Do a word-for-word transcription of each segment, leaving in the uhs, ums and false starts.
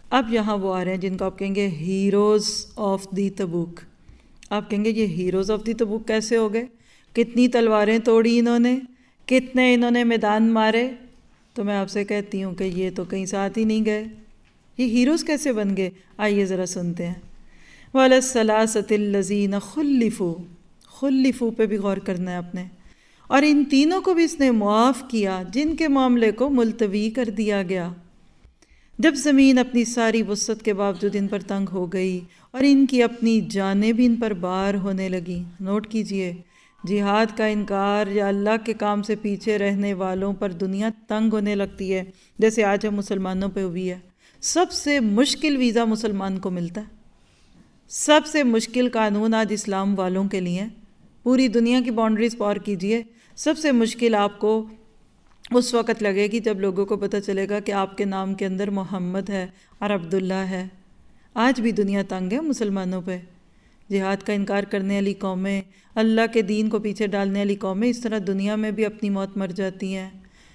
اب یہاں وہ آ رہے ہیں جن کو آپ کہیں گے ہیروز آف دی تبوک. آپ کہیں گے یہ ہیروز آف دی تبوک کیسے ہو گئے؟ کتنی تلواریں توڑی انہوں نے، کتنے انہوں نے میدان مارے. تو میں آپ سے کہتی ہوں کہ یہ تو کہیں ساتھ ہی نہیں گئے، یہ ہیروز کیسے بن گئے؟ آئیے ذرا سنتے ہیں. وَعَلَى الثَّلَاثَةِ الَّذِينَ خُلِّفُوا، خُلِّفُوا پہ بھی غور کرنا ہے آپ نے. اور ان تینوں کو بھی اس نے معاف کیا جن کے معاملے کو ملتوی کر دیا گیا. جب زمین اپنی ساری وسعت کے باوجود ان پر تنگ ہو گئی اور ان کی اپنی جانیں بھی ان پر بار ہونے لگیں. نوٹ کیجئے، جہاد کا انکار یا اللہ کے کام سے پیچھے رہنے والوں پر دنیا تنگ ہونے لگتی ہے، جیسے آج ہم مسلمانوں پہ ہوئی ہے. سب سے مشکل ویزا مسلمان کو ملتا ہے، سب سے مشکل قانون آج اسلام والوں کے لیے. پوری دنیا کی باؤنڈریز پار کیجئے، سب سے مشکل آپ کو اس وقت لگے گی جب لوگوں کو پتہ چلے گا کہ آپ کے نام کے اندر محمد ہے اور عبداللہ ہے. آج بھی دنیا تنگ ہے مسلمانوں پہ. جہاد کا انکار کرنے والی قومیں، اللہ کے دین کو پیچھے ڈالنے والی قومیں اس طرح دنیا میں بھی اپنی موت مر جاتی ہیں.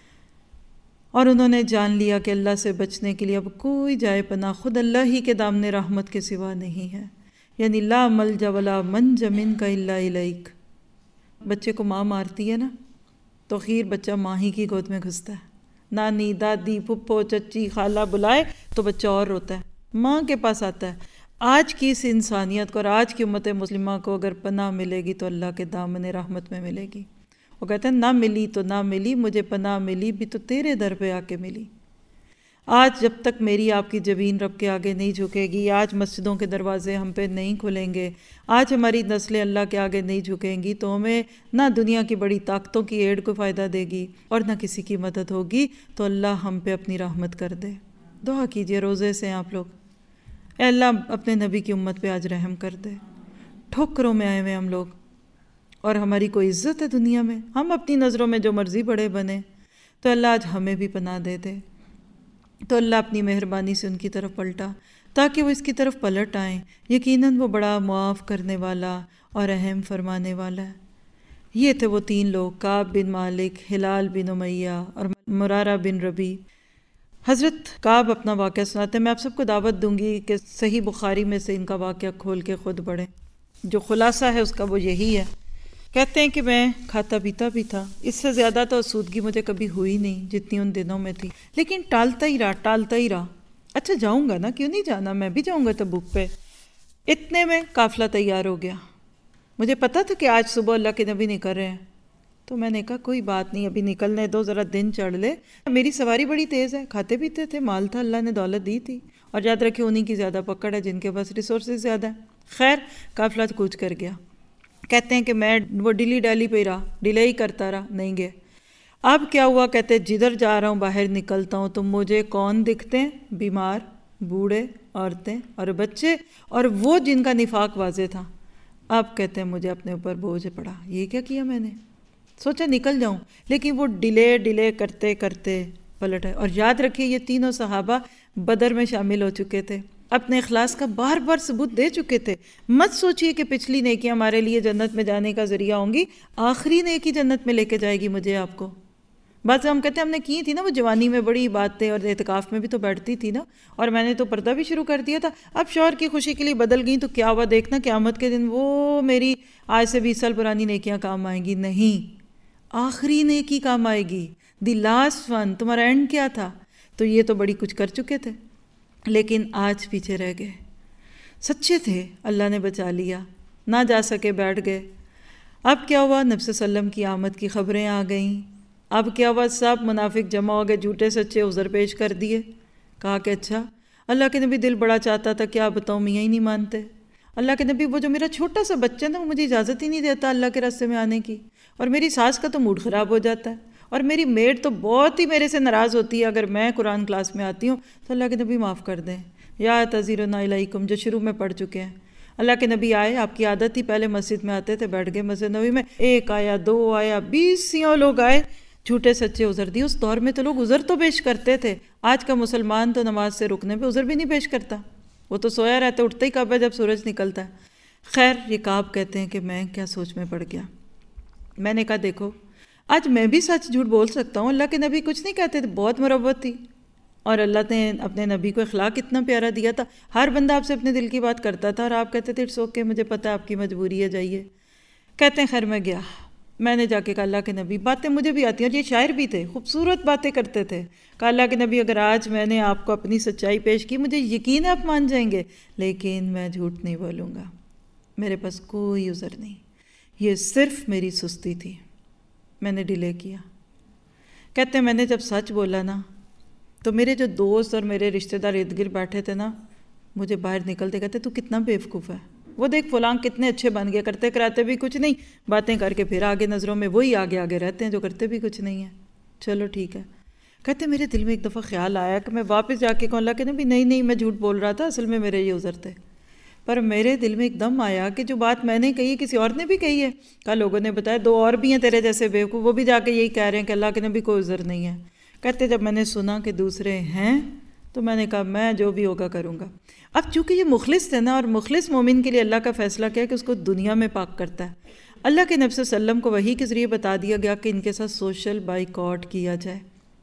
اور انہوں نے جان لیا کہ اللہ سے بچنے کے لیے اب کوئی جائے پناہ خود اللہ ہی کے دامن رحمت کے سوا نہیں ہے. یعنی لا ملجا ولا منج منک الا الیک. بچے کو ماں مارتی ہے نا تو خیر بچہ ماں ہی کی گود میں گھستا ہے. نانی، دادی، پھپھو، چچی، خالہ بلائے تو بچہ اور روتا ہے، ماں کے پاس آتا ہے. آج کی اس انسانیت کو اور آج کی امت مسلمہ کو اگر پناہ ملے گی تو اللہ کے دامن رحمت میں ملے گی. وہ کہتے ہیں نہ ملی تو نہ ملی، مجھے پناہ ملی بھی تو تیرے در پہ آ کے ملی. آج جب تک میری آپ کی جبین رب کے آگے نہیں جھکے گی، آج مسجدوں کے دروازے ہم پہ نہیں کھلیں گے، آج ہماری نسلیں اللہ کے آگے نہیں جھکیں گی، تو ہمیں نہ دنیا کی بڑی طاقتوں کی ایڈ کو فائدہ دے گی اور نہ کسی کی مدد ہوگی. تو اللہ ہم پہ اپنی رحمت کر دے. دعا کیجئے روزے سے آپ لوگ، اے اللہ اپنے نبی کی امت پہ آج رحم کر دے. ٹھوکروں میں آئے ہوئے ہم لوگ اور ہماری کوئی عزت ہے دنیا میں، ہم اپنی نظروں میں جو مرضی بڑے بنے، تو اللہ آج ہمیں بھی پناہ دے دے. تو اللہ اپنی مہربانی سے ان کی طرف پلٹا تاکہ وہ اس کی طرف پلٹ آئیں. یقیناً وہ بڑا معاف کرنے والا اور رحم فرمانے والا ہے. یہ تھے وہ تین لوگ، کعب بن مالک، ہلال بن امیہ اور مرارہ بن ربیع. حضرت کعب اپنا واقعہ سناتے ہیں. میں آپ سب کو دعوت دوں گی کہ صحیح بخاری میں سے ان کا واقعہ کھول کے خود پڑھیں. جو خلاصہ ہے اس کا وہ یہی ہے. کہتے ہیں کہ میں کھاتا پیتا بھی تھا، اس سے زیادہ تو آسودگی مجھے کبھی ہوئی نہیں جتنی ان دنوں میں تھی، لیکن ٹالتا ہی رہا ٹالتا ہی رہا. اچھا جاؤں گا نا، کیوں نہیں جانا، میں بھی جاؤں گا تبوک پہ. اتنے میں قافلہ تیار ہو گیا. مجھے پتا تھا کہ آج صبح اللہ کے نبی نکل رہے ہیں، تو میں نے کہا کوئی بات نہیں، ابھی نکلنے دو، ذرا دن چڑھ لے. میری سواری بڑی تیز ہے، کھاتے پیتے تھے، مال تھا، اللہ نے دولت دی تھی، اور یاد رکھے انہی کی زیادہ پکڑ ہے جن کے پاس ریسورسز زیادہ ہیں. خیر قافلہ کوچ کر گیا. کہتے ہیں کہ میں وہ ڈیلی ڈیلی پہ رہا، ڈیلے ہی کرتا رہا، نہیں گئے. اب کیا ہوا؟ کہتے جدھر جا رہا ہوں باہر نکلتا ہوں تو مجھے کون دکھتے ہیں؟ بیمار، بوڑھے، عورتیں اور بچے، اور وہ جن کا نفاق واضح تھا. اب کہتے ہیں مجھے اپنے اوپر بوجھ پڑا، یہ کیا کیا میں نے؟ سوچا نکل جاؤں، لیکن وہ ڈیلے ڈیلے کرتے کرتے پلٹ ہے. اور یاد رکھیے یہ تینوں صحابہ بدر میں شامل ہو چکے تھے، اپنے اخلاص کا بار بار ثبوت دے چکے تھے. مت سوچئے کہ پچھلی نیکیاں ہمارے لیے جنت میں جانے کا ذریعہ ہوں گی، آخری نیکی جنت میں لے کے جائے گی مجھے آپ کو. بات ہم کہتے ہیں ہم نے کی تھی نا، وہ جوانی میں بڑی باتیں اور اعتکاف میں بھی تو بیٹھتی تھی نا، اور میں نے تو پردہ بھی شروع کر دیا تھا. اب شوہر کی خوشی کے لیے بدل گئی تو کیا ہوا دیکھنا، قیامت کے دن وہ میری آج سے بیس سال پرانی نیکیاں کام آئیں گی؟ نہیں، آخری نیکی کام آئے گی، دی لاسٹ ون. تمہارا اینڈ کیا تھا؟ تو یہ تو بڑی کچھ کر چکے تھے لیکن آج پیچھے رہ گئے. سچے تھے، اللہ نے بچا لیا، نہ جا سکے بیٹھ گئے. اب کیا ہوا؟ نبی صلی اللہ علیہ وسلم کی آمد کی خبریں آ گئیں. اب کیا ہوا؟ سب منافق جمع ہو گئے، جھوٹے سچے عذر پیش کر دیے. کہا کہ اچھا اللہ کے نبی دل بڑا چاہتا تھا، کیا بتاؤں میاں ہی نہیں مانتے. اللہ کے نبی وہ جو میرا چھوٹا سا بچہ نا وہ مجھے اجازت ہی نہیں دیتا اللہ کے راستے میں آنے کی، اور میری ساس کا تو موڈ خراب ہو جاتا ہے، اور میری میڈ تو بہت ہی میرے سے ناراض ہوتی ہے اگر میں قرآن کلاس میں آتی ہوں. تو اللہ کے نبی معاف کر دیں. یا تذیرنا الیکم جو شروع میں پڑھ چکے ہیں. اللہ کے نبی آئے، آپ کی عادت تھی پہلے مسجد میں آتے تھے، بیٹھ گئے مسجد نبی میں، ایک آیا، دو آیا، بیسیوں لوگ آئے، جھوٹے سچے عذر دی. اس دور میں تو لوگ عذر تو پیش کرتے تھے، آج کا مسلمان تو نماز سے رکنے پہ عذر بھی نہیں پیش کرتا، وہ تو سویا رہتا، اٹھتا ہی کب ہے جب سورج نکلتا ہے. خیر یہ کعب کہتے ہیں کہ میں کیا سوچ میں پڑ گیا. میں نے کہا دیکھو آج میں بھی سچ جھوٹ بول سکتا ہوں، اللہ کے نبی کچھ نہیں کہتے تھے، بہت مروت تھی، اور اللہ نے اپنے نبی کو اخلاق اتنا پیارا دیا تھا، ہر بندہ آپ سے اپنے دل کی بات کرتا تھا اور آپ کہتے تھے اٹس اوکے، مجھے پتہ ہے آپ کی مجبوری ہے، جائیے۔ کہتے ہیں خیر میں گیا، میں نے جا کے کہا اللہ کے نبی باتیں مجھے بھی آتی ہیں، اور یہ شاعر بھی تھے، خوبصورت باتیں کرتے تھے۔ کہا اللہ کے نبی اگر آج میں نے آپ کو اپنی سچائی پیش کی، مجھے یقین ہے آپ مان جائیں گے، لیکن میں جھوٹ نہیں بولوں گا، میرے پاس کوئی عذر نہیں، یہ صرف میری سستی تھی، میں نے ڈیلے کیا۔ کہتے ہیں میں نے جب سچ بولا نا تو میرے جو دوست اور میرے رشتہ دار ارد گرد بیٹھے تھے نا، مجھے باہر نکلتے کہتے تو کتنا بیوقوف ہے، وہ دیکھ فلاں کتنے اچھے بن گئے، کرتے کراتے بھی کچھ نہیں، باتیں کر کے پھر آگے نظروں میں وہی آگے آگے رہتے ہیں جو کرتے بھی کچھ نہیں ہیں۔ چلو ٹھیک ہے۔ کہتے میرے دل میں ایک دفعہ خیال آیا کہ میں واپس جا کے کہوں اللہ کہ نبی نہیں نہیں میں جھوٹ بول رہا تھا، اصل میں میرے یہ عذر تھے۔ پر میرے دل میں ایک دم آیا کہ جو بات میں نے کہی کسی اور نے بھی کہی ہے، کہا لوگوں نے بتایا دو اور بھی ہیں تیرے جیسے بیوقوف، وہ بھی جا کے یہی کہہ رہے ہیں کہ اللہ کے نبی کوئی عذر نہیں ہے۔ کہتے جب میں نے سنا کہ دوسرے ہیں تو میں نے کہا میں جو بھی ہوگا کروں گا۔ اب چونکہ یہ مخلص تھے نا، اور مخلص مومن کے لیے اللہ کا فیصلہ کیا کہ اس کو دنیا میں پاک کرتا ہے۔ اللہ کے نبی صلی اللہ علیہ وسلم کو وحی کے ذریعے بتا دیا گیا کہ ان کے ساتھ سوشل بائیکاٹ کیا جائے۔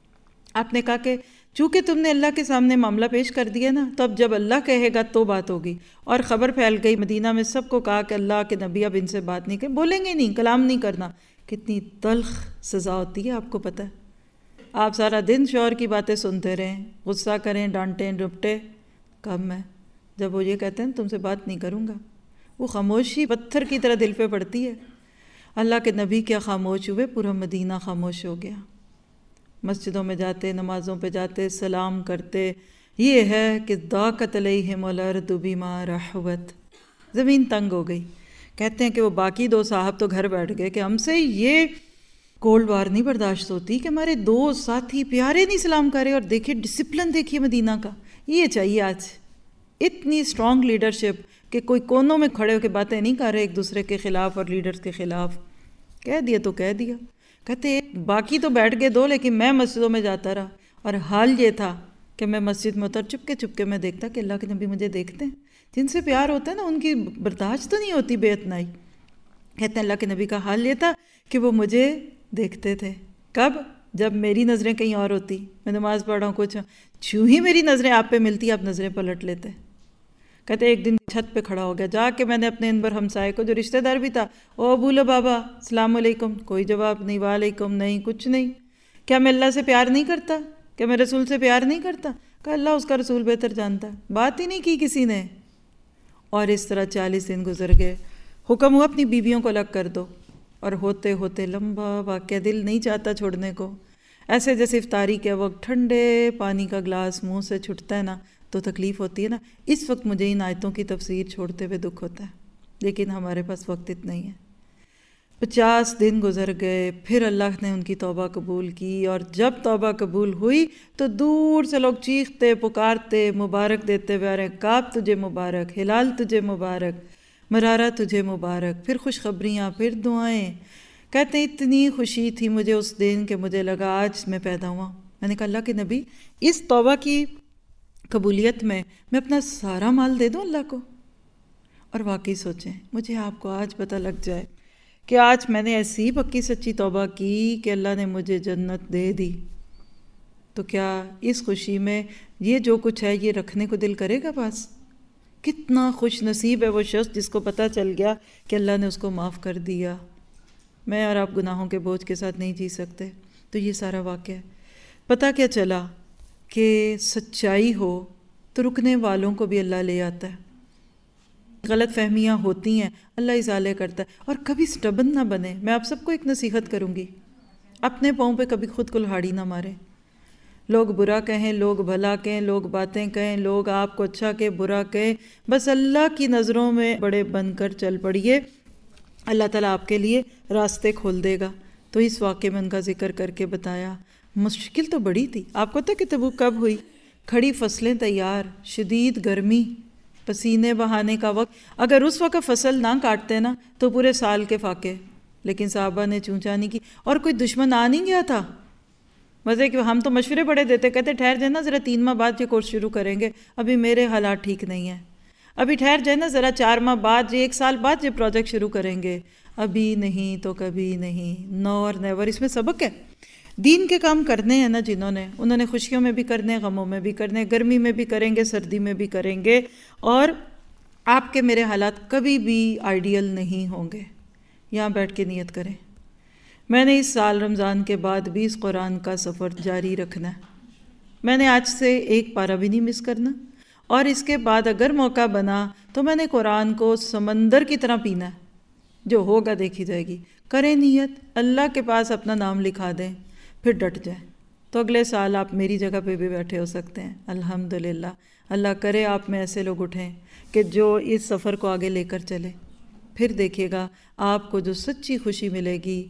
آپ نے کہا کہ چونکہ تم نے اللہ کے سامنے معاملہ پیش کر دیا نا، تو اب جب اللہ کہے گا تو بات ہوگی۔ اور خبر پھیل گئی مدینہ میں، سب کو کہا کہ اللہ کے نبی اب ان سے بات نہیں کریں، بولیں گے نہیں، کلام نہیں کرنا۔ کتنی تلخ سزا ہوتی ہے آپ کو پتہ ہے؟ آپ سارا دن شوہر کی باتیں سنتے رہیں، غصہ کریں، ڈانٹیں ڈپٹے، کم ہے جب وہ یہ کہتے ہیں تم سے بات نہیں کروں گا۔ وہ خاموشی پتھر کی طرح دل پہ پڑتی ہے۔ اللہ کے نبی کیا خاموش ہوئے، پورا مدینہ خاموش ہو گیا۔ مسجدوں میں جاتے، نمازوں پہ جاتے، سلام کرتے، یہ ہے کہ ضاقت علیہم الارض بما رحبت، زمین تنگ ہو گئی۔ کہتے ہیں کہ وہ باقی دو صاحب تو گھر بیٹھ گئے کہ ہم سے یہ کولڈ وار نہیں برداشت ہوتی کہ ہمارے دوست ساتھی پیارے نہیں سلام کرے، اور دیکھیے ڈسپلن دیکھیے مدینہ کا، یہ چاہیے آج، اتنی اسٹرانگ لیڈرشپ کہ کوئی کونوں میں کھڑے ہو کے باتیں نہیں کر رہے ایک دوسرے کے خلاف اور لیڈرز کے خلاف۔ کہہ دیا تو کہہ دیا۔ کہتے باقی تو بیٹھ گئے دو، لیکن میں مسجدوں میں جاتا رہا، اور حال یہ تھا کہ میں مسجد میں اتر چپ کے چپ کے میں دیکھتا کہ اللہ کے نبی مجھے دیکھتے ہیں، جن سے پیار ہوتا ہے نا ان کی برداشت تو نہیں ہوتی بے اتنائی۔ کہتے ہیں اللہ کے نبی کا حال یہ تھا کہ وہ مجھے دیکھتے تھے، کب؟ جب میری نظریں کہیں اور ہوتی، میں نماز پڑھ رہا ہوں کچھ، چھو ہی میری نظریں آپ پہ ملتی آپ نظریں پلٹ لیتے۔ کہتے ایک دن چھت پہ کھڑا ہو گیا، جا کے میں نے اپنے انبر ہمسائے کو جو رشتہ دار بھی تھا، او بولو بابا السلام علیکم، کوئی جواب نہیں، وعلیکم نہیں، کچھ نہیں۔ کیا میں اللہ سے پیار نہیں کرتا؟ کیا میں رسول سے پیار نہیں کرتا؟ کہ اللہ اس کا رسول بہتر جانتا ہے، بات ہی نہیں کی کسی نے۔ اور اس طرح چالیس دن گزر گئے، حکم ہوا اپنی بیویوں کو الگ کر دو، اور ہوتے ہوتے لمبا واقعہ، دل نہیں چاہتا چھوڑنے کو، ایسے جیسے افطاری کے وقت ٹھنڈے پانی کا گلاس منہ سے چھٹتا ہے نا تو تکلیف ہوتی ہے نا، اس وقت مجھے ان آیتوں کی تفسیر چھوڑتے ہوئے دکھ ہوتا ہے، لیکن ہمارے پاس وقت اتنا ہی ہے۔ پچاس دن گزر گئے، پھر اللہ نے ان کی توبہ قبول کی، اور جب توبہ قبول ہوئی تو دور سے لوگ چیختے پکارتے مبارک دیتے ہوئے آ رہے ہیں، کعب تجھے مبارک، ہلال تجھے مبارک، مرارہ تجھے مبارک، پھر خوشخبریاں، پھر دعائیں۔ کہتے ہیں اتنی خوشی تھی مجھے اس دن کہ مجھے لگا آج میں پیدا ہوا۔ میں نے کہا اللہ کے نبی اس توبہ کی قبولیت میں میں اپنا سارا مال دے دوں اللہ کو؟ اور واقعی سوچیں، مجھے آپ کو آج پتہ لگ جائے کہ آج میں نے ایسی پکی سچی توبہ کی کہ اللہ نے مجھے جنت دے دی، تو کیا اس خوشی میں یہ جو کچھ ہے یہ رکھنے کو دل کرے گا؟ پاس کتنا خوش نصیب ہے وہ شخص جس کو پتہ چل گیا کہ اللہ نے اس کو معاف کر دیا۔ میں اور آپ گناہوں کے بوجھ کے ساتھ نہیں جی سکتے۔ تو یہ سارا واقعہ ہے۔ پتہ کیا چلا کہ سچائی ہو تو رکنے والوں کو بھی اللہ لے آتا ہے، غلط فہمیاں ہوتی ہیں اللہ ازالے کرتا ہے، اور کبھی سٹبن نہ بنے۔ میں آپ سب کو ایک نصیحت کروں گی، اپنے پاؤں پہ کبھی خود کلہاڑی نہ مارے۔ لوگ برا کہیں، لوگ بھلا کہیں، لوگ باتیں کہیں، لوگ آپ کو اچھا کہیں برا کہیں، بس اللہ کی نظروں میں بڑے بن کر چل پڑیے، اللہ تعالیٰ آپ کے لیے راستے کھول دے گا۔ تو اس واقعے میں ان کا ذکر کر کے بتایا، مشکل تو بڑی تھی۔ آپ کو پتہ کہ تبوک کب ہوئی؟ کھڑی فصلیں تیار، شدید گرمی، پسینے بہانے کا وقت، اگر اس وقت فصل نہ کاٹتے نا تو پورے سال کے فاقے، لیکن صحابہ نے چونچا نہیں کی، اور کوئی دشمن آ نہیں گیا تھا۔ مزے کہ ہم تو مشورے بڑے دیتے، کہتے ٹھہر جائے نا ذرا، تین ماہ بعد یہ کورس شروع کریں گے، ابھی میرے حالات ٹھیک نہیں ہیں، ابھی ٹھہر جائے نا ذرا، چار ماہ بعد یہ ایک سال بعد یہ پروجیکٹ شروع کریں گے، ابھی نہیں تو کبھی نہیں، نو اور نیور، اس میں سبق ہے۔ دین کے کام کرنے ہیں نا جنہوں نے، انہوں نے خوشیوں میں بھی کرنے ہیں، غموں میں بھی کرنے ہیں، گرمی میں بھی کریں گے، سردی میں بھی کریں گے، اور آپ کے میرے حالات کبھی بھی آئیڈیل نہیں ہوں گے۔ یہاں بیٹھ کے نیت کریں، میں نے اس سال رمضان کے بعد بھی اس قرآن کا سفر جاری رکھنا ہے، میں نے آج سے ایک پارہ بھی نہیں مس کرنا، اور اس کے بعد اگر موقع بنا تو میں نے قرآن کو سمندر کی طرح پینا ہے، جو ہوگا دیکھی جائے گی۔ کریں نیت، اللہ کے پاس اپنا نام لکھا دیں، پھر ڈٹ جائیں، تو اگلے سال آپ میری جگہ پہ بھی بیٹھے ہو سکتے ہیں الحمدللہ۔ اللہ کرے آپ میں ایسے لوگ اٹھیں کہ جو اس سفر کو آگے لے کر چلے، پھر دیکھیے گا آپ کو جو سچی خوشی ملے گی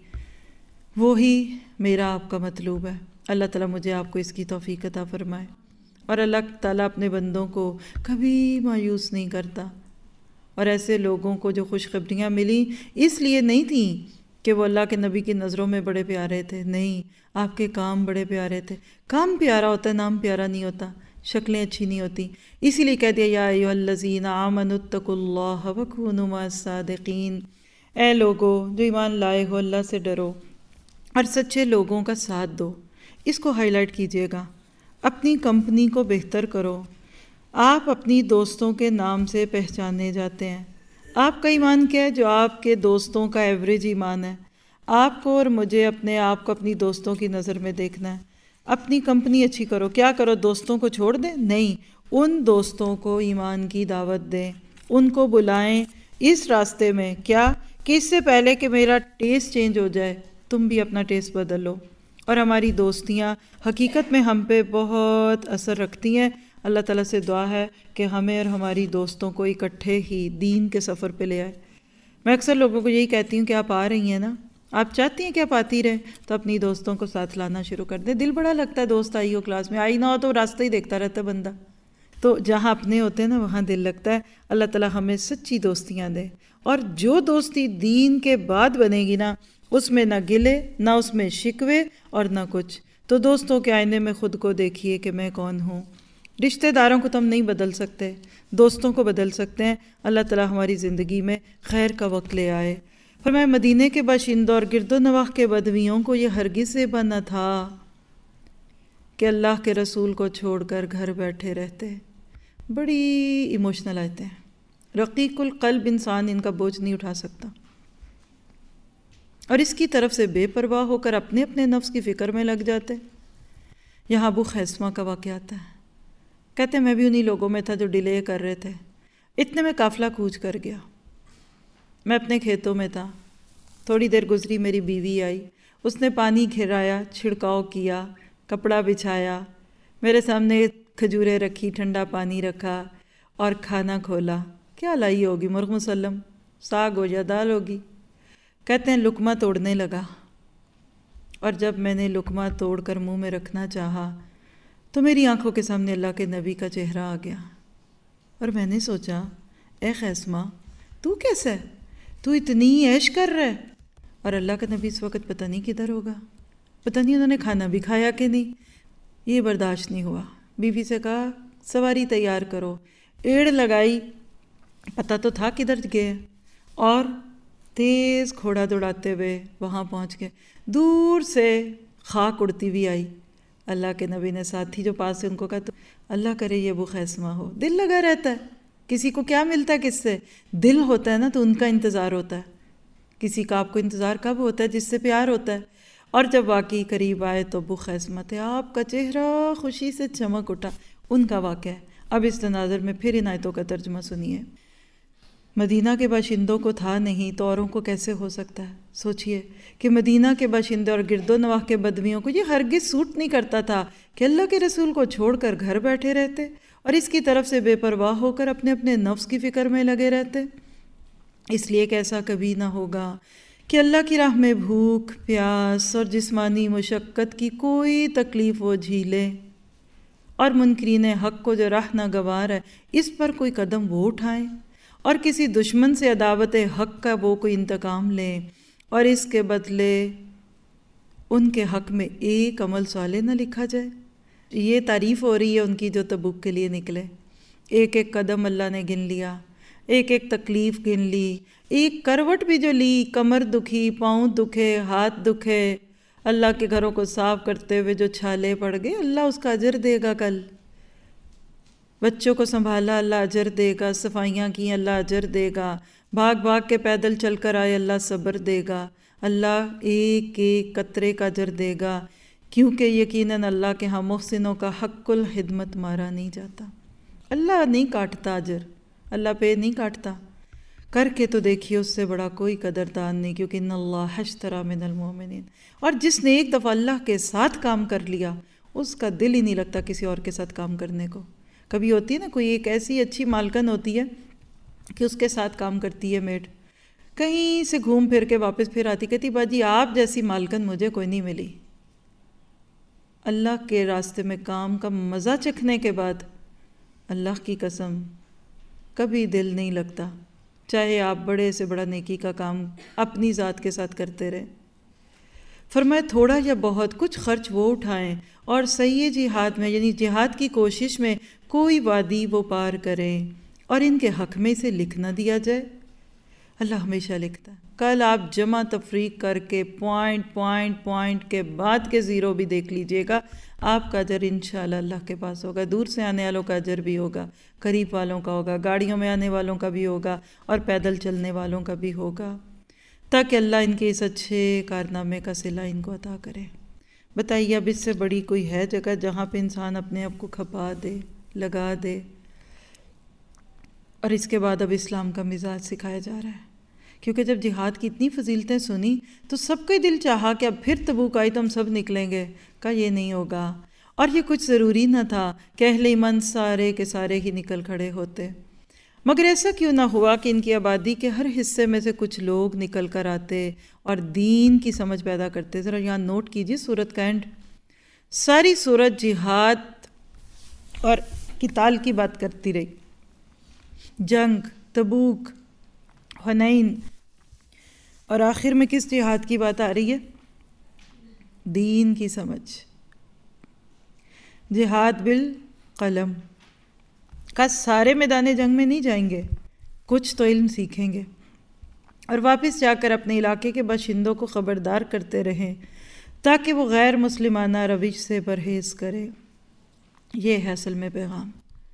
وہی میرا آپ کا مطلوب ہے۔ اللہ تعالیٰ مجھے آپ کو اس کی توفیق عطا فرمائے، اور اللہ تعالیٰ اپنے بندوں کو کبھی مایوس نہیں کرتا، اور ایسے لوگوں کو جو خوشخبریاں ملی اس لیے نہیں تھیں کہ وہ اللہ کے نبی کی نظروں میں بڑے پیارے تھے، نہیں، آپ کے کام بڑے پیارے تھے۔ کام پیارا ہوتا ہے، نام پیارا نہیں ہوتا، شکلیں اچھی نہیں ہوتی، اسی لیے کہہ دیا یا ایھا الذین آمنوا اتقوا اللہ وکونوا مع الصادقین، اے لوگو جو ایمان لائے ہو، اللہ سے ڈرو اور سچے لوگوں کا ساتھ دو۔ اس کو ہائی لائٹ کیجیے گا، اپنی کمپنی کو بہتر کرو۔ آپ اپنی دوستوں کے نام سے پہچانے جاتے ہیں۔ آپ کا ایمان کیا ہے؟ جو آپ کے دوستوں کا ایوریج ایمان ہے۔ آپ کو اور مجھے اپنے آپ کو اپنی دوستوں کی نظر میں دیکھنا ہے۔ اپنی کمپنی اچھی کرو۔ کیا کرو؟ دوستوں کو چھوڑ دیں؟ نہیں، ان دوستوں کو ایمان کی دعوت دیں، ان کو بلائیں اس راستے میں، کیا کہ اس سے پہلے کہ میرا ٹیسٹ چینج ہو جائے تم بھی اپنا ٹیسٹ بدلو۔ اور ہماری دوستیاں حقیقت میں ہم پہ بہت اثر رکھتی ہیں۔ اللہ تعالیٰ سے دعا ہے کہ ہمیں اور ہماری دوستوں کو اکٹھے ہی دین کے سفر پہ لے آئے۔ میں اکثر لوگوں کو یہی کہتی ہوں کہ آپ آ رہی ہیں نا، آپ چاہتی ہیں کہ آپ آتی رہیں، تو اپنی دوستوں کو ساتھ لانا شروع کر دیں۔ دل بڑا لگتا ہے دوست آئی ہو کلاس میں، آئی نہ ہو تو راستہ ہی دیکھتا رہتا ہے بندہ، تو جہاں اپنے ہوتے ہیں نا وہاں دل لگتا ہے۔ اللہ تعالیٰ ہمیں سچی دوستیاں دے، اور جو دوستی دین کے بعد بنے گی نا، اس میں نہ گلے، نہ اس میں شکوے اور نہ کچھ۔ تو دوستوں کے آئینے میں خود کو دیکھیے کہ میں کون ہوں۔ رشتہ داروں کو تو ہم نہیں بدل سکتے، دوستوں کو بدل سکتے ہیں۔ اللہ تعالیٰ ہماری زندگی میں خیر کا وقت لے آئے۔ فرمایا مدینے کے باشندوں اور گرد و نواح کے بدویوں کو یہ ہرگز زیبا نہ تھا کہ اللہ کے رسول کو چھوڑ کر گھر بیٹھے رہتے۔ بڑی ایموشنل آیتیں ہیں، رقیق القلب انسان ان کا بوجھ نہیں اٹھا سکتا، اور اس کی طرف سے بے پرواہ ہو کر اپنے اپنے نفس کی فکر میں لگ جاتے۔ یہاں ابو خیثمہ کا واقعہ آتا ہے، کہتے ہیں میں بھی انہی لوگوں میں تھا جو ڈیلے کر رہے تھے۔ اتنے میں قافلہ کوچ کر گیا، میں اپنے کھیتوں میں تھا، تھوڑی دیر گزری میری بیوی آئی، اس نے پانی گھرایا، چھڑکاؤ کیا، کپڑا بچھایا، میرے سامنے کھجوریں رکھی، ٹھنڈا پانی رکھا اور کھانا کھولا۔ کیا لائی ہوگی؟ مرغ مسلم، ساگ ہو یا دال ہوگی۔ کہتے ہیں لقمہ توڑنے لگا، اور جب میں نے لقمہ توڑ کر منہ میں رکھنا چاہا تو میری آنکھوں کے سامنے اللہ کے نبی کا چہرہ آ گیا، اور میں نے سوچا اے خیثمہ تو کیسا ہے؟ تو اتنی عیش کر رہا ہے، اور اللہ کا نبی اس وقت پتہ نہیں کدھر ہوگا، پتہ نہیں انہوں نے کھانا بھی کھایا کہ نہیں۔ یہ برداشت نہیں ہوا، بیوی سے کہا سواری تیار کرو، ایڑ لگائی، پتہ تو تھا کدھر گئے، اور تیز گھوڑا دوڑاتے ہوئے وہاں پہنچ گئے۔ دور سے خاک اڑتی ہوئی آئی، اللہ کے نبی نے ساتھی جو پاس سے ان کو کہا تو اللہ کرے یہ ابو خیثمہ ہو۔ دل لگا رہتا ہے، کسی کو کیا ملتا ہے کس سے؟ دل ہوتا ہے نا تو ان کا انتظار ہوتا ہے۔ کسی کا آپ کو انتظار کب ہوتا ہے؟ جس سے پیار ہوتا ہے۔ اور جب واقعی قریب آئے تو ابو خیثمہ تھے، آپ کا چہرہ خوشی سے چمک اٹھا۔ ان کا واقعہ ہے۔ اب اس تناظر میں پھر ان آیتوں کا ترجمہ سنیے۔ مدینہ کے باشندوں کو تھا نہیں تو اوروں کو کیسے ہو سکتا ہے؟ سوچئے کہ مدینہ کے باشندے اور گرد و نواح کے بدویوں کو یہ ہرگز سوٹ نہیں کرتا تھا کہ اللہ کے رسول کو چھوڑ کر گھر بیٹھے رہتے، اور اس کی طرف سے بے پرواہ ہو کر اپنے اپنے نفس کی فکر میں لگے رہتے۔ اس لیے کہ ایسا کبھی نہ ہوگا کہ اللہ کی راہ میں بھوک، پیاس اور جسمانی مشقت کی کوئی تکلیف وہ جھیلے، اور منکرین حق کو جو راہ ناگوار ہے اس پر کوئی قدم وہ اٹھائیں، اور کسی دشمن سے عداوت حق کا وہ کوئی انتقام لیں، اور اس کے بدلے ان کے حق میں ایک عمل صالح نہ لکھا جائے۔ یہ تعریف ہو رہی ہے ان کی جو تبوک کے لیے نکلے۔ ایک ایک قدم اللہ نے گن لیا، ایک ایک تکلیف گن لی، ایک کروٹ بھی جو لی، کمر دکھی، پاؤں دکھے، ہاتھ دکھے، اللہ کے گھروں کو صاف کرتے ہوئے جو چھالے پڑ گئے اللہ اس کا اجر دے گا کل. بچوں کو سنبھالا اللہ اجر دے گا، صفائیاں کی اللہ اجر دے گا، بھاگ بھاگ کے پیدل چل کر آئے اللہ صبر دے گا، اللہ ایک ایک قطرے کا اجر دے گا، کیونکہ یقیناً اللہ کے ہاں محسنوں کا حق الخدمت مارا نہیں جاتا. اللہ نہیں کاٹتا اجر، اللہ پہ نہیں کاٹتا. کر کے تو دیکھیے اس سے بڑا کوئی قدردان نہیں، کیونکہ ان اللہ اشتری من المؤمنین. اور جس نے ایک دفعہ اللہ کے ساتھ کام کر لیا اس کا دل ہی نہیں لگتا کسی اور کے ساتھ کام کرنے کو. کبھی ہوتی ہے نا کوئی ایک ایسی اچھی مالکن ہوتی ہے کہ اس کے ساتھ کام کرتی ہے میڈ، کہیں سے گھوم پھر کے واپس پھر آتی، کہتی باجی آپ جیسی مالکن مجھے کوئی نہیں ملی. اللہ کے راستے میں کام کا مزہ چکھنے کے بعد اللہ کی قسم کبھی دل نہیں لگتا، چاہے آپ بڑے سے بڑا نیکی کا کام اپنی ذات کے ساتھ کرتے رہے. فرمایا تھوڑا یا بہت کچھ خرچ وہ اٹھائیں اور صحیح جہاد میں یعنی جہاد کی کوشش میں کوئی وادی وہ پار کریں اور ان کے حق میں اسے لکھ نہ دیا جائے. اللہ ہمیشہ لکھتا ہے. کل آپ جمع تفریق کر کے پوائنٹ پوائنٹ پوائنٹ کے بعد کے زیرو بھی دیکھ لیجئے گا، آپ کا اجر انشاءاللہ اللہ کے پاس ہوگا. دور سے آنے والوں کا اجر بھی ہوگا، قریب والوں کا ہوگا، گاڑیوں میں آنے والوں کا بھی ہوگا اور پیدل چلنے والوں کا بھی ہوگا، تاکہ اللہ ان کے اس اچھے کارنامے کا صلہ ان کو عطا کرے. بتائیے اب اس سے بڑی کوئی ہے جگہ جہاں پہ انسان اپنے آپ کو کھپا دے، لگا دے؟ اور اس کے بعد اب اسلام کا مزاج سکھایا جا رہا ہے، کیونکہ جب جہاد کی اتنی فضیلتیں سنی تو سب کا دل چاہا کہ اب پھر تبوک آئی تو ہم سب نکلیں گے. کہا یہ نہیں ہوگا، اور یہ کچھ ضروری نہ تھا کہ اہل ایمان سارے کے سارے ہی نکل کھڑے ہوتے. مگر ایسا کیوں نہ ہوا کہ ان کی آبادی کے ہر حصے میں سے کچھ لوگ نکل کر آتے اور دین کی سمجھ پیدا کرتے. ذرا یہاں نوٹ کیجیے سورت کا اینڈ، ساری سورت جہاد اور قتال کی بات کرتی رہی، جنگ، تبوک، حنین، اور آخر میں کس جہاد کی بات آ رہی ہے؟ دین کی سمجھ. جہاد بالقلم کا سارے میدان جنگ میں نہیں جائیں گے، کچھ تو علم سیکھیں گے اور واپس جا کر اپنے علاقے کے باشندوں کو خبردار کرتے رہیں تاکہ وہ غیر مسلمانہ روش سے پرہیز کرے. یہ ہے اصل میں پیغام.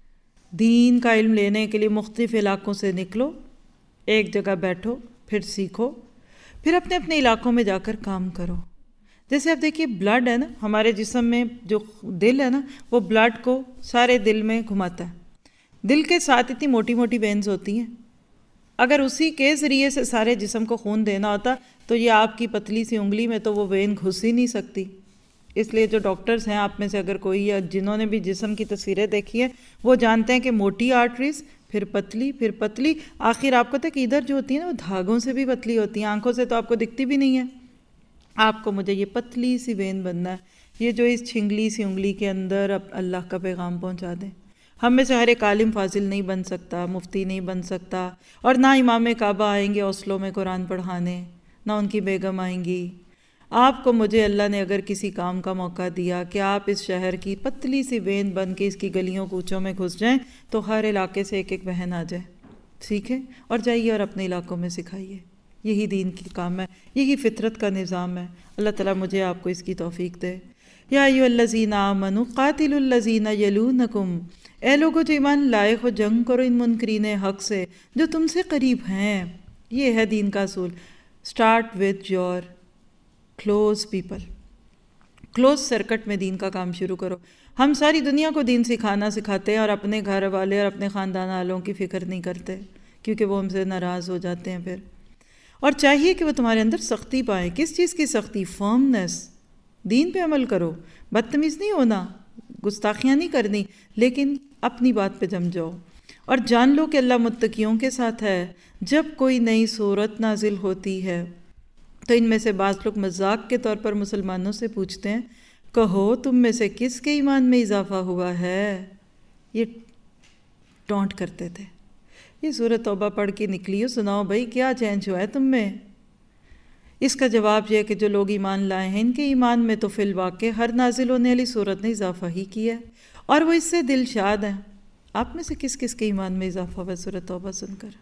دین کا علم لینے کے لیے مختلف علاقوں سے نکلو، ایک جگہ بیٹھو، پھر سیکھو، پھر اپنے اپنے علاقوں میں جا کر کام کرو. جیسے آپ دیکھیے بلڈ ہے نا ہمارے جسم میں، جو دل ہے نا وہ بلڈ کو سارے دل میں گھماتا ہے. دل کے ساتھ اتنی موٹی موٹی وینز ہوتی ہیں، اگر اسی کے ذریعے سے سارے جسم کو خون دینا ہوتا تو یہ آپ کی پتلی سی انگلی میں تو وہ وین گھس ہی نہیں سکتی. اس لیے جو ڈاکٹرز ہیں آپ میں سے اگر کوئی یا جنہوں نے بھی جسم کی تصویریں دیکھی ہیں وہ جانتے ہیں کہ موٹی آرٹریز، پھر پتلی، پھر پتلی، آخر آپ کو تک ادھر جو ہوتی ہیں نا وہ دھاگوں سے بھی پتلی ہوتی ہیں، آنکھوں سے تو آپ کو دکھتی بھی نہیں ہے. آپ کو مجھے یہ پتلی سی وین بننا ہے، یہ جو اس چھنگلی سی انگلی کے اندر اب اللہ کا پیغام پہنچا دیں. ہم میں سے ہر ایک عالم فاضل نہیں بن سکتا، مفتی نہیں بن سکتا، اور نہ امام کعبہ آئیں گے اوسلو میں قرآن پڑھانے، نہ ان کی بیگم آئیں گی. آپ کو مجھے اللہ نے اگر کسی کام کا موقع دیا کہ آپ اس شہر کی پتلی سی وین بن کے اس کی گلیوں کوچوں میں گھس جائیں تو ہر علاقے سے ایک ایک بہن آ جائے، سیکھیں اور جائیے اور اپنے علاقوں میں سکھائیے. یہی دین کی کام ہے، یہی فطرت کا نظام ہے. اللہ تعالیٰ مجھے آپ کو اس کی توفیق دے. یا ایھا الذین آمنوا قاتلوا الذین یلونکم، اے لوگو جو ایمان لائے ہو جنگ کرو ان منکرین حق سے جو تم سے قریب ہیں. یہ ہے دین کا اصول. Start with your close people, close circuit میں دین کا کام شروع کرو. ہم ساری دنیا کو دین سکھانا سکھاتے ہیں اور اپنے گھر والے اور اپنے خاندان والوں کی فکر نہیں کرتے کیونکہ وہ ہم سے ناراض ہو جاتے ہیں پھر. اور چاہیے کہ وہ تمہارے اندر سختی پائیں. کس چیز کی سختی؟ فرمنس. دین پہ عمل کرو، بدتمیز نہیں ہونا، گستاخیاں نہیں کرنی، لیکن اپنی بات پہ جم جاؤ. اور جان لو کہ اللہ متقیوں کے ساتھ ہے. جب کوئی نئی صورت نازل ہوتی ہے تو ان میں سے بعض لوگ مذاق کے طور پر مسلمانوں سے پوچھتے ہیں کہو تم میں سے کس کے ایمان میں اضافہ ہوا ہے. یہ ٹونٹ کرتے تھے. یہ سورۃ توبہ پڑھ کے نکلی ہو، سناؤ بھائی کیا چینج ہوا ہے تم میں. اس کا جواب یہ ہے کہ جو لوگ ایمان لائے ہیں ان کے ایمان میں تو فی الواقع ہر نازل ہونے والی صورت نے اضافہ ہی کیا ہے اور وہ اس سے دل شاد ہیں. آپ میں سے کس کس کے ایمان میں اضافہ ہوا سورۃ توبہ سن کر؟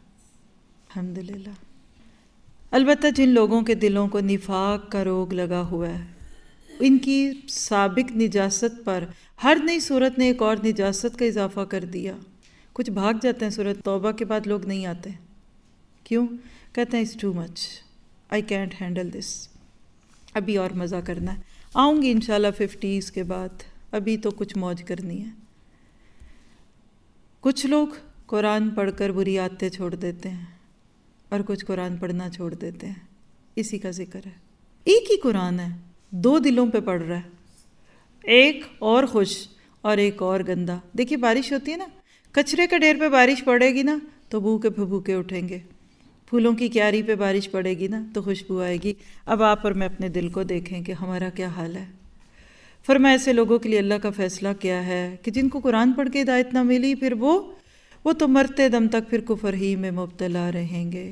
الحمدللہ. البتہ جن لوگوں کے دلوں کو نفاق کا روگ لگا ہوا ہے ان کی سابق نجاست پر ہر نئی صورت نے ایک اور نجاست کا اضافہ کر دیا۔ کچھ بھاگ جاتے ہیں سورۃ توبہ کے بعد، لوگ نہیں آتے، کیوں؟ کہتے ہیں it's too much, I can't handle this, ابھی اور مزہ کرنا ہے، آؤں گی انشاءاللہ ففٹیز کے بعد، ابھی تو کچھ موج کرنی ہے۔ کچھ لوگ قرآن پڑھ کر بری عادتیں چھوڑ دیتے ہیں اور کچھ قرآن پڑھنا چھوڑ دیتے ہیں، اسی کا ذکر ہے۔ ایک ہی قرآن ہے، دو دلوں پہ پڑھ رہا ہے، ایک اور خوش اور ایک اور گندا۔ دیکھیے بارش ہوتی ہے نا، کچرے کے ڈھیر پہ بارش پڑے گی نا تو بھوکے پھبوکے اٹھیں گے، پھولوں کی کیاری پہ بارش پڑے گی نا تو خوشبو آئے گی۔ اب آپ اور میں اپنے دل کو دیکھیں کہ ہمارا کیا حال ہے۔ فرمایا ایسے لوگوں کے لیے اللہ کا فیصلہ کیا ہے کہ جن کو قرآن پڑھ کے ہدایت نہ ملی، پھر وہ وہ تو مرتے دم تک پھر کفر ہی میں مبتلا رہیں گے۔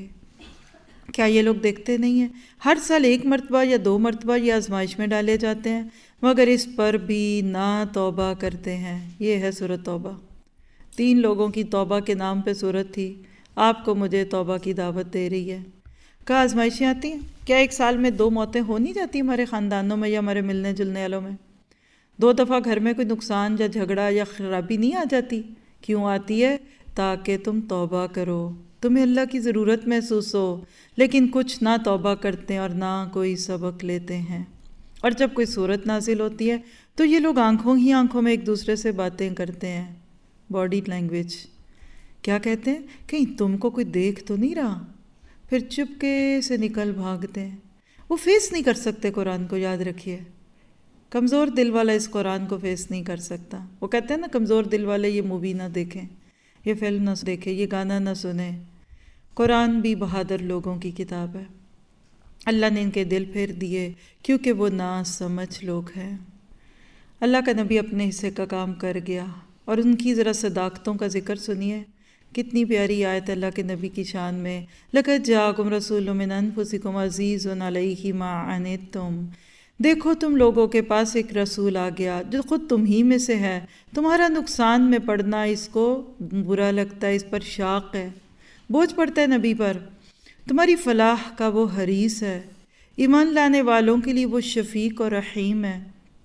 کیا یہ لوگ دیکھتے نہیں ہیں؟ ہر سال ایک مرتبہ یا دو مرتبہ یہ آزمائش میں ڈالے جاتے ہیں، مگر اس پر بھی نہ توبہ کرتے ہیں۔ یہ ہے سورۃ توبہ۔ تین لوگوں کی توبہ کے نام پہ سورت تھی، آپ کو مجھے توبہ کی دعوت دے رہی ہے۔ کیا آزمائشیں آتی ہیں؟ کیا ایک سال میں دو موتیں ہو نہیں جاتی ہمارے خاندانوں میں یا ہمارے ملنے جلنے والوں میں؟ دو دفعہ گھر میں کوئی نقصان یا جھگڑا یا خرابی نہیں آ جاتی؟ کیوں آتی ہے؟ تاکہ تم توبہ کرو، تمہیں اللہ کی ضرورت محسوس ہو، لیکن کچھ نہ توبہ کرتے اور نہ کوئی سبق لیتے ہیں۔ اور جب کوئی صورت نازل ہوتی ہے تو یہ لوگ آنکھوں ہی آنکھوں میں ایک دوسرے سے باتیں کرتے ہیں، باڈی لینگویج۔ کیا کہتے ہیں؟ کہیں تم کو کوئی دیکھ تو نہیں رہا؟ پھر چپکے سے نکل بھاگتے ہیں۔ وہ فیس نہیں کر سکتے قرآن کو، یاد رکھیے۔ کمزور دل والا اس قرآن کو فیس نہیں کر سکتا۔ وہ کہتے ہیں نا کمزور دل والے یہ مووی نہ دیکھیں، یہ فلم نہ دیکھیں، یہ گانا نہ سنیں۔ قرآن بھی بہادر لوگوں کی کتاب ہے، اللہ نے ان کے دل پھیر دیے کیونکہ وہ نا سمجھ لوگ ہیں۔ اللہ کا نبی اپنے حصے کا کام کر گیا، اور ان کی ذرا صداقتوں کا ذکر سنیے۔ کتنی پیاری آیت اللہ کے نبی کی شان میں، لَقَدْ جَاءَكُمْ رَسُولٌ مِّنْ أَنفُسِكُمْ عَزِيزٌ عَلَيْهِ مَا عَنِتُّمْ۔ دیکھو تم لوگوں کے پاس ایک رسول آ گیا جو خود تم ہی میں سے ہے، تمہارا نقصان میں پڑنا اس کو برا لگتا ہے، اس پر شاق ہے، بوجھ پڑتا ہے نبی پر، تمہاری فلاح کا وہ حریص ہے، ایمان لانے والوں کے لیے وہ شفیق اور رحیم ہے۔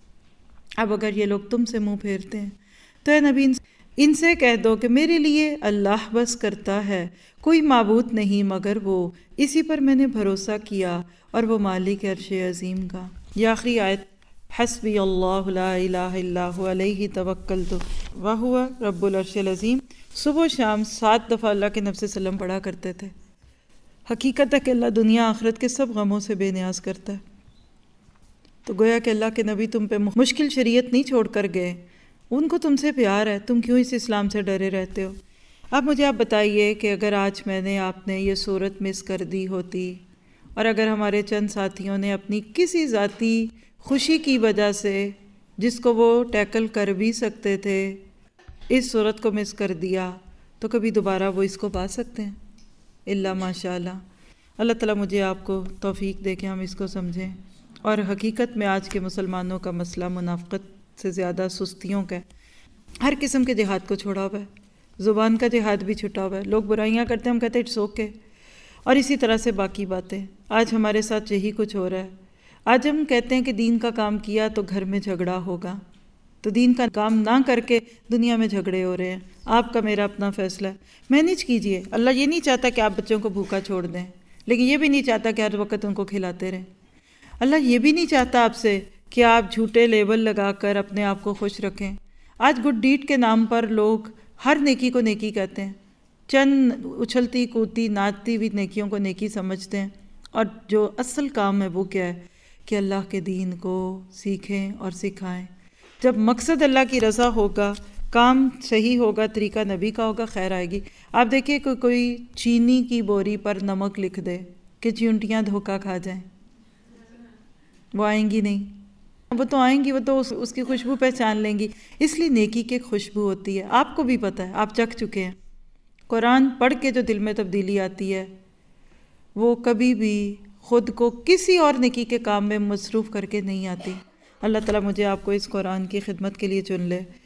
اب اگر یہ لوگ تم سے منہ پھیرتے ہیں تو اے نبی ان سے کہہ دو کہ میرے لیے اللہ بس کرتا ہے، کوئی معبود نہیں مگر وہ، اسی پر میں نے بھروسہ کیا، اور وہ مالک عرش عظیم کا۔ یہ آخری آیت، حسبی اللہ لا الہ الا هو علیہ توکلت وہو رب العرش العظیم، صبح و شام سات دفعہ اللہ کے نبی صلی اللہ علیہ وسلم پڑھا کرتے تھے۔ حقیقت ہے کہ اللہ دنیا آخرت کے سب غموں سے بے نیاز کرتا ہے۔ تو گویا کہ اللہ کے نبی تم پہ مشکل شریعت نہیں چھوڑ کر گئے، ان کو تم سے پیار ہے، تم کیوں اس اسلام سے ڈرے رہتے ہو؟ اب مجھے آپ بتائیے کہ اگر آج میں نے آپ نے یہ صورت مس کر دی ہوتی، اور اگر ہمارے چند ساتھیوں نے اپنی کسی ذاتی خوشی کی وجہ سے، جس کو وہ ٹیکل کر بھی سکتے تھے، اس صورت کو مس کر دیا، تو کبھی دوبارہ وہ اس کو پا سکتے ہیں؟ اللہ ماشاء اللہ۔ اللہ تعالیٰ مجھے آپ کو توفیق دے کہ ہم اس کو سمجھیں۔ اور حقیقت میں آج کے مسلمانوں کا مسئلہ منافقت سے زیادہ سستیوں کا ہے۔ ہر قسم کے جہاد کو چھوڑا ہوا ہے، زبان کا جہاد بھی چھٹا ہوا ہے، لوگ برائیاں کرتے ہیں، ہم کہتے ہیں اٹس اوکے، اور اسی طرح سے باقی باتیں۔ آج ہمارے ساتھ یہی کچھ ہو رہا ہے۔ آج ہم کہتے ہیں کہ دین کا کام کیا تو گھر میں جھگڑا ہوگا، تو دین کا کام نہ کر کے دنیا میں جھگڑے ہو رہے ہیں۔ آپ کا میرا اپنا فیصلہ ہے، مینیج کیجئے۔ اللہ یہ نہیں چاہتا کہ آپ بچوں کو بھوکا چھوڑ دیں، لیکن یہ بھی نہیں چاہتا کہ ہر وقت ان کو کھلاتے رہیں۔ اللہ یہ بھی نہیں چاہتا آپ سے کہ آپ جھوٹے لیبل لگا کر اپنے آپ کو خوش رکھیں۔ آج گڈ ڈیڈ کے نام پر لوگ ہر نیکی کو نیکی کہتے ہیں، چند اچھلتی کودتی ناچتی ہوئی نیکیوں کو نیکی سمجھتے ہیں، اور جو اصل کام ہے وہ کیا ہے کہ اللہ کے دین کو سیکھیں اور سکھائیں۔ جب مقصد اللہ کی رضا ہوگا، کام صحیح ہوگا، طریقہ نبی کا ہوگا، خیر آئے گی۔ آپ دیکھیے کہ کوئی چینی کی بوری پر نمک لکھ دے کہ چیونٹیاں دھوکہ کھا جائیں، وہ آئیں گی نہیں، وہ تو آئیں گی، وہ تو اس, اس کی خوشبو پہچان لیں گی۔ اس لیے نیکی کی خوشبو ہوتی ہے، آپ کو بھی پتہ ہے، آپ چکھ چکے ہیں۔ قرآن پڑھ کے جو دل میں تبدیلی آتی ہے وہ کبھی بھی خود کو کسی اور نیکی کے کام میں مصروف کر کے نہیں آتی۔ اللہ تعالیٰ مجھے آپ کو اس قرآن کی خدمت کے لیے چن لے۔